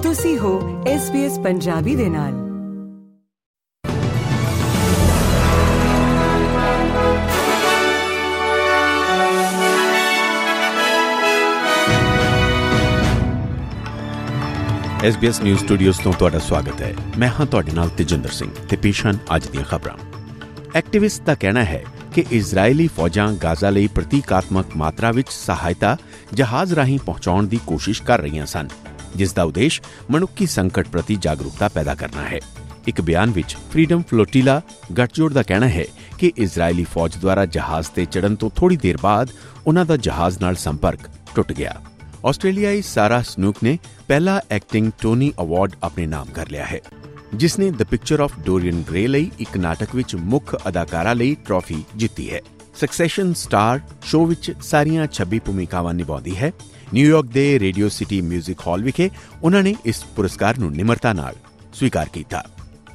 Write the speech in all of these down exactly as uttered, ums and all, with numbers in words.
ਤੁਸੀਂ ਹੋ S B S Punjabi ਦੇ ਨਾਲ। S B S news studios ਤੋਂ ਤੁਹਾਡਾ ਸਵਾਗਤ ਹੈ। ਮੈਂ ਹਾਂ ਤੁਹਾਡੇ ਨਾਲ ਤੇਜਿੰਦਰ ਸਿੰਘ ਤੇ ਪੇਸ਼ ਹਨ ਅੱਜ ਦੀਆਂ ਖਬਰਾਂ। ਐਕਟਿਵਿਸਟ ਦਾ ਕਹਿਣਾ ਹੈ ਕਿ ਇਜ਼ਰਾਈਲੀ ਫੌਜਾਂ ਗਾਜ਼ਾ ਲਈ ਪ੍ਰਤੀਕਾਤਮਕ ਮਾਤਰਾ ਵਿੱਚ ਸਹਾਇਤਾ ਜਹਾਜ਼ ਰਾਹੀਂ ਪਹੁੰਚਾਉਣ ਦੀ ਕੋਸ਼ਿਸ਼ ਕਰ ਰਹੀਆਂ ਸਨ, ਜਿਸ ਦਾ ਉਦੇਸ਼ ਮਨੁੱਖੀ ਸੰਕਟ ਪ੍ਰਤੀ ਜਾਗਰੂਕਤਾ ਪੈਦਾ ਕਰਨਾ ਹੈ। ਇੱਕ ਬਿਆਨ ਵਿੱਚ ਫਰੀਡਮ ਫਲੋਟੀਲਾ ਗੱਠਜੋੜ ਦਾ ਕਹਿਣਾ ਹੈ ਕਿ ਇਜ਼ਰਾਈਲੀ ਫੌਜ ਦੁਆਰਾ ਜਹਾਜ਼ ਤੇ ਚੜ੍ਹਨ ਤੋਂ ਥੋੜ੍ਹੀ ਦੇਰ ਬਾਅਦ ਉਨ੍ਹਾਂ ਦਾ ਜਹਾਜ਼ ਨਾਲ ਸੰਪਰਕ ਟੁੱਟ ਗਿਆ। ਆਸਟ੍ਰੇਲੀਆਈ ਸਾਰਾ ਸਨੂਕ ਨੇ ਪਹਿਲਾ ਐਕਟਿੰਗ ਟੋਨੀ ਅਵਾਰਡ ਆਪਣੇ ਨਾਮ ਕਰ ਲਿਆ ਹੈ, ਜਿਸ ਨੇ the picture of Dorian Gray ਲਈ ਇੱਕ ਨਾਟਕ ਵਿੱਚ ਮੁੱਖ ਅਦਾਕਾਰਾ ਲਈ ਟਰਾਫੀ ਜਿੱਤੀ ਹੈ। ਸਕਸੈਸ਼ਨ ਸਟਾਰ ਸ਼ੋਅ ਵਿੱਚ ਸਾਰੀਆਂ ਛੱਬੀ ਭੂਮਿਕਾਵਾਂ ਨਿਭਾਉਂਦੀ ਹੈ। ਨਿਊਯਾਰਕ ਦੇ ਰੇਡੀਓ ਸਿਟੀ ਮਿਊਜ਼ਿਕ ਹਾਲ ਵਿਖੇ ਉਨ੍ਹਾਂ ਨੇ ਇਸ ਪੁਰਸਕਾਰ ਨੂੰ ਨਿਮਰਤਾ ਨਾਲ ਸਵੀਕਾਰ ਕੀਤਾ।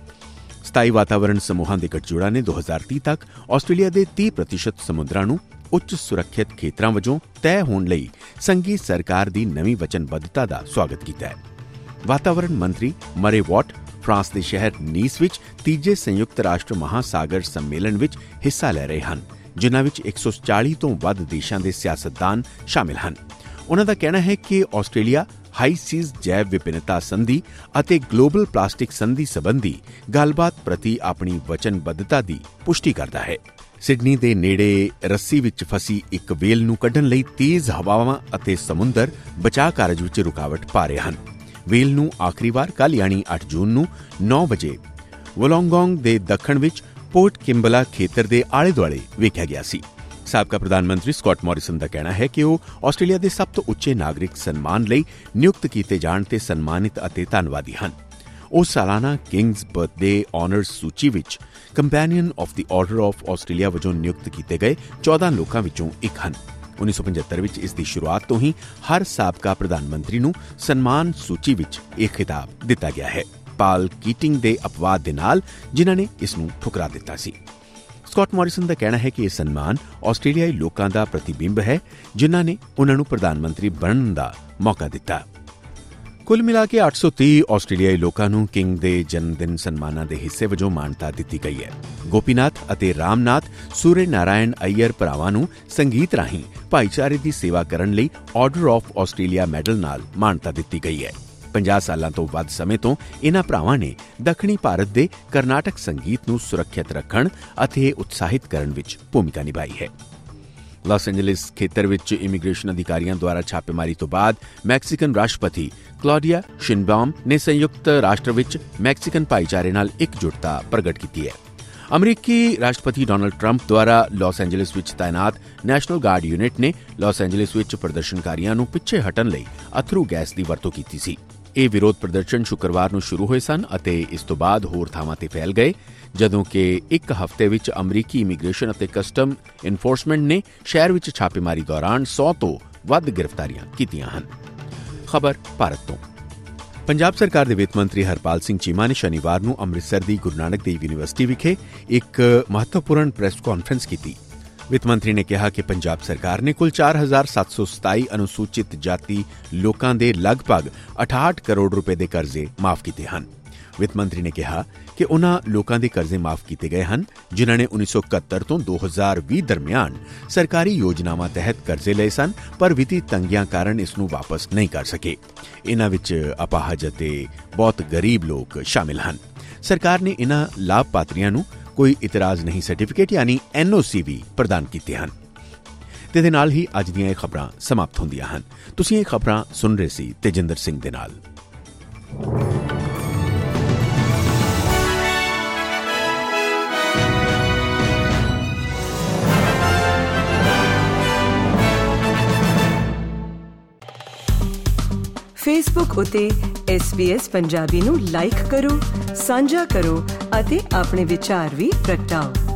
ਸਥਾਈ ਵਾਤਾਵਰਣ ਸਮੂਹਾਂ ਦੇ ਗੱਠਜੋੜਾਂ ਨੇ ਦੋ ਹਜ਼ਾਰ ਤੀਹ ਤੱਕ ਆਸਟ੍ਰੇਲੀਆ ਦੇ ਤੀਹ ਪ੍ਰਤੀਸ਼ਤ ਸਮੁੰਦਰਾਂ ਨੂੰ ਉੱਚ ਸੁਰੱਖਿਅਤ ਖੇਤਰਾਂ ਵਜੋਂ ਤੈਅ ਹੋਣ ਲਈ ਸੰਘੀ ਸਰਕਾਰ ਦੀ ਨਵੀਂ ਵਚਨਬੱਧਤਾ ਦਾ ਸਵਾਗਤ ਕੀਤਾ ਹੈ। ਵਾਤਾਵਰਣ ਮੰਤਰੀ ਮਰੇ ਵਾਟ ਫਰਾਂਸ ਦੇ ਸ਼ਹਿਰ ਨੀਸ ਵਿੱਚ ਤੀਜੇ ਸੰਯੁਕਤ ਰਾਸ਼ਟਰ ਮਹਾਸਾਗਰ ਸੰਮੇਲਨ ਵਿੱਚ ਹਿੱਸਾ ਲੈ ਰਹੇ ਹਨ, ਜਿਨ੍ਹਾਂ ਵਿੱਚ ਇੱਕ ਸੌ ਚਾਲੀ ਤੋਂ ਵੱਧ ਦੇਸ਼ਾਂ ਦੇ ਸਿਆਸਤਦਾਨ ਸ਼ਾਮਿਲ ਹਨ। ਉਨ੍ਹਾਂ ਦਾ ਕਹਿਣਾ ਹੈ ਕਿ ਆਸਟ੍ਰੇਲੀਆ ਹਾਈ ਸੀਜ਼ ਜੈਵ ਵਿਭਿੰਨਤਾ ਸੰਧੀ ਅਤੇ ਗਲੋਬਲ ਪਲਾਸਟਿਕ ਸੰਧੀ ਸੰਬੰਧੀ ਗੱਲਬਾਤ ਪ੍ਰਤੀ ਆਪਣੀ ਵਚਨਬੱਧਤਾ ਦੀ ਪੁਸ਼ਟੀ ਕਰਦਾ ਹੈ। ਸਿਡਨੀ ਦੇ ਨੇੜੇ ਰੱਸੀ ਵਿੱਚ ਫਸੀ ਇੱਕ ਵੇਲ ਨੂੰ ਕੱਢਣ ਲਈ ਤੇਜ਼ ਹਵਾਵਾਂ ਅਤੇ ਸਮੁੰਦਰ ਬਚਾਅ ਕਾਰਜ ਵਿੱਚ ਰੁਕਾਵਟ ਪਾ ਰਹੇ ਹਨ। ਵੇਲ ਨੂੰ ਆਖਰੀ ਵਾਰ ਕੱਲ੍ਹ ਯਾਨੀ ਅੱਠ ਜੂਨ ਨੂੰ ਨੌ ਵਜੇ ਵੋਲੋਂਗੋਂਗ ਦੇ ਦੱਖਣ ਵਿੱਚ ਪੋਰਟ ਕਿੰਬਲਾ ਖੇਤਰ ਦੇ ਆਲੇ ਦੁਆਲੇ ਵੇਖਿਆ ਗਿਆ ਸੀ। ਸਾਬਕਾ ਪ੍ਰਧਾਨ ਮੰਤਰੀ ਸਕਾਟ ਮੋਰਿਸਨ ਦਾ ਕਹਿਣਾ ਹੈ ਕਿ ਉਹ ਆਸਟ੍ਰੇਲੀਆ ਦੇ ਸਭ ਤੋਂ ਉੱਚੇ ਨਾਗਰਿਕ ਸਨਮਾਨ ਲਈ ਨਿਯੁਕਤ ਕੀਤੇ ਜਾਣ ਤੇ ਸਨਮਾਨਿਤ ਅਤੇ ਧੰਨਵਾਦੀ ਹਨ। ਉਹ ਸਾਲਾਨਾ ਕਿੰਗਜ਼ ਬਰਥਡੇ ਆਨਰਜ਼ ਸੂਚੀ ਵਿੱਚ companion of the order of Australia ਵਜੋਂ ਨਿਯੁਕਤ ਕੀਤੇ ਗਏ ਚੌਦਾਂ ਲੋਕਾਂ ਵਿੱਚੋਂ ਇੱਕ ਹਨ। ਉੱਨੀ ਸੌ ਪਝੱਤਰ ਵਿੱਚ ਇਸ ਦੀ ਸ਼ੁਰੂਆਤ ਤੋਂ ਹੀ ਹਰ ਸਾਬਕਾ ਪ੍ਰਧਾਨ ਮੰਤਰੀ ਨੂੰ ਸਨਮਾਨ ਸੂਚੀ ਵਿੱਚ ਇਹ ਖਿਤਾਬ ਦਿੱਤਾ ਗਿਆ ਹੈ, ਪਾਲ ਕੀਟਿੰਗ ਦੇ ਅਪਵਾਦ ਦੇ ਨਾਲ, ਜਿਨ੍ਹਾਂ ਨੇ ਇਸ ਨੂੰ ਠੁਕਰਾ ਦਿੱਤਾ ਸੀ। ਸਕਾਟ ਮੋਰਿਸਨ ਦਾ ਕਹਿਣਾ ਹੈ ਕਿ ਇਹ ਸਨਮਾਨ ਆਸਟ੍ਰੇਲੀਆਈ ਲੋਕਾਂ ਦਾ ਪ੍ਰਤੀਬਿੰਬ ਹੈ, ਜਿਨ੍ਹਾਂ ਨੇ ਉਨ੍ਹਾਂ ਨੂੰ ਪ੍ਰਧਾਨ ਮੰਤਰੀ ਬਣਨ ਦਾ ਮੌਕਾ ਦਿੱਤਾ। ਕੁੱਲ ਮਿਲਾ ਕੇ ਅੱਠ ਸੌ ਤੀਹ ਆਸਟ੍ਰੇਲੀਆਈ ਲੋਕਾਂ ਨੂੰ ਕਿੰਗ ਦੇ ਜਨਮ ਦਿਨ ਸਨਮਾਨਾਂ ਦੇ ਹਿੱਸੇ ਵਜੋਂ ਮਾਨਤਾ ਦਿੱਤੀ ਗਈ ਹੈ। ਗੋਪੀਨਾਥ ਅਤੇ ਰਾਮਨਾਥ ਸੂਰਯ ਨਾਰਾਇਣ ਅਈਅਰ ਭਰਾਵਾਂ ਨੂੰ ਸੰਗੀਤ ਰਾਹੀਂ ਭਾਈਚਾਰੇ ਦੀ ਸੇਵਾ ਕਰਨ ਲਈ ਆਰਡਰ ਆਫ ਆਸਟ੍ਰੇਲੀਆ ਮੈਡਲ ਨਾਲ ਮਾਨਤਾ ਦਿੱਤੀ ਗਈ ਹੈ। ਪੰਜਾਹ ਸਾਲਾਂ ਤੋਂ ਵੱਧ ਸਮੇਂ ਤੋਂ ਇਨ੍ਹਾਂ ਭਰਾਵਾਂ ਨੇ ਦੱਖਣੀ ਭਾਰਤ ਦੇ ਕਰਨਾਟਕ ਸੰਗੀਤ ਨੂੰ ਸੁਰੱਖਿਅਤ ਰੱਖਣ ਅਤੇ ਉਤਸ਼ਾਹਿਤ ਕਰਨ ਵਿੱਚ ਭੂਮਿਕਾ ਨਿਭਾਈ ਹੈ। ਲਾਸ ਐਂਜਲਿਸ ਖੇਤਰ ਵਿੱਚ ਇਮੀਗ੍ਰੇਸ਼ਨ ਅਧਿਕਾਰੀਆਂ ਦੁਆਰਾ ਛਾਪੇਮਾਰੀ ਤੋਂ ਬਾਅਦ ਮੈਕਸੀਕਨ ਰਾਸ਼ਟਰਪਤੀ ਕਲੌਡੀਆ ਸ਼ਿਨਬਾਮ ਨੇ ਸੰਯੁਕਤ ਰਾਸ਼ਟਰ ਵਿੱਚ ਮੈਕਸੀਕਨ ਭਾਈਚਾਰੇ ਨਾਲ ਇਕਜੁੱਟਤਾ ਪ੍ਰਗਟ ਕੀਤੀ ਹੈ। ਅਮਰੀਕੀ ਰਾਸ਼ਟਰਪਤੀ ਡੋਨਾਲਡ ਟਰੰਪ ਦੁਆਰਾ ਲਾਸ ਐਂਜਲਿਸ ਵਿੱਚ ਤਾਇਨਾਤ ਨੈਸ਼ਨਲ ਗਾਰਡ ਯੂਨਿਟ ਨੇ ਲਾਸ ਐਂਜਲਿਸ ਵਿੱਚ ਪ੍ਰਦਰਸ਼ਨਕਾਰੀਆਂ ਨੂੰ ਪਿੱਛੇ ਹਟਣ ਲਈ ਅਥਰੂ ਗੈਸ ਦੀ ਵਰਤੋਂ ਕੀਤੀ ਸੀ। ਇਹ ਵਿਰੋਧ ਪ੍ਰਦਰਸ਼ਨ ਸ਼ੁੱਕਰਵਾਰ ਨੂੰ ਸ਼ੁਰੂ ਹੋਏ ਸਨ ਅਤੇ ਇਸ ਤੋਂ ਬਾਅਦ ਹੋਰ ਥਾਵਾਂ ਤੇ ਫੈਲ ਗਏ, ਜਦੋਂ ਕਿ ਇੱਕ ਹਫ਼ਤੇ ਵਿੱਚ ਅਮਰੀਕੀ ਇਮੀਗ੍ਰੇਸ਼ਨ ਅਤੇ ਕਸਟਮ ਇਨਫੋਰਸਮੈਂਟ ਨੇ ਸ਼ਹਿਰ ਵਿੱਚ ਛਾਪੇਮਾਰੀ ਦੌਰਾਨ ਸੌ ਤੋਂ ਵੱਧ ਗ੍ਰਿਫਤਾਰੀਆਂ ਕੀਤੀਆਂ ਹਨ। ਖਬਰ ਭਾਰਤ ਤੋਂ। ਪੰਜਾਬ ਸਰਕਾਰ ਦੇ ਵਿੱਤ ਮੰਤਰੀ ਹਰਪਾਲ ਸਿੰਘ ਚੀਮਾ ਨੇ ਸ਼ਨੀਵਾਰ ਨੂੰ ਅੰਮ੍ਰਿਤਸਰ ਦੀ ਗੁਰੂ ਨਾਨਕ ਦੇਵ ਯੂਨੀਵਰਸਿਟੀ ਵਿਖੇ ਇੱਕ ਮਹੱਤਵਪੂਰਨ ਪ੍ਰੈਸ ਕਾਨਫਰੰਸ ਕੀਤੀ। ਵਿੱਤ ਮੰਤਰੀ ਨੇ ਕਿਹਾ ਕਿ ਪੰਜਾਬ ਸਰਕਾਰ ਨੇ ਕੁੱਲ ਚਾਰ ਹਜ਼ਾਰ ਸੱਤ ਸੌ ਸਤਾਈ ਅਨੁਸੂਚਿਤ ਜਾਤੀ ਲੋਕਾਂ ਦੇ ਲਗਭਗ ਅਠਾਹਠ ਕਰੋੜ ਰੁਪਏ ਦੇ ਕਰਜ਼ੇ ਮਾਫ਼ ਕੀਤੇ ਹਨ। ਵਿੱਤ ਮੰਤਰੀ ਨੇ ਕਿਹਾ ਕਿ ਉਨ੍ਹਾਂ ਲੋਕਾਂ ਦੇ ਕਰਜ਼ੇ ਮਾਫ਼ ਕੀਤੇ ਗਏ ਹਨ, ਜਿਨ੍ਹਾਂ ਨੇ ਉੱਨੀ ਸੌ ਇਕਹੱਤਰ ਤੋਂ ਦੋ ਹਜ਼ਾਰ ਵੀਹ ਦਰਮਿਆਨ ਸਰਕਾਰੀ ਯੋਜਨਾਵਾਂ ਤਹਿਤ ਕਰਜ਼ੇ ਲਏ ਸਨ, ਪਰ ਵਿੱਤੀ ਤੰਗੀਆਂ ਕਾਰਨ ਇਸ ਨੂੰ ਵਾਪਸ ਨਹੀਂ ਕਰ ਸਕੇ। ਇਨ੍ਹਾਂ ਵਿੱਚ ਅਪਾਹਜ ਅਤੇ ਬਹੁਤ ਗਰੀਬ ਲੋਕ ਸ਼ਾਮਿਲ ਹਨ। ਸਰਕਾਰ ਨੇ ਇਨ੍ਹਾਂ ਲਾਭਪਾਤਰੀਆਂ ਨੂੰ ਕੋਈ ਇਤਰਾਜ਼ ਨਹੀਂ ਸਰਟੀਫਿਕੇਟ ਯਾਨੀ ਐਨ ਓ ਸੀ ਵੀ ਪ੍ਰਦਾਨ ਕੀਤੇ ਹਨ। ਤੇ ਦੇ ਨਾਲ ਹੀ ਅੱਜ ਦੀਆਂ ਇਹ ਖਬਰਾਂ ਸਮਾਪਤ ਹੁੰਦੀਆਂ ਹਨ। ਤੁਸੀਂ ਇਹ ਖਬਰਾਂ ਸੁਣ ਰਹੇ ਸੀ ਤੇਜਿੰਦਰ ਸਿੰਘ ਦੇ ਨਾਲ। ਫੇਸਬੁੱਕ ਉਤੇ ਐਸ ਬੀ ਐਸ ਪੰਜਾਬੀ ਨੂੰ ਲਾਈਕ ਕਰੋ, ਸਾਂਝਾ ਕਰੋ ਅਤੇ ਆਪਣੇ ਵਿਚਾਰ ਵੀ ਪ੍ਰਗਟਾਓ।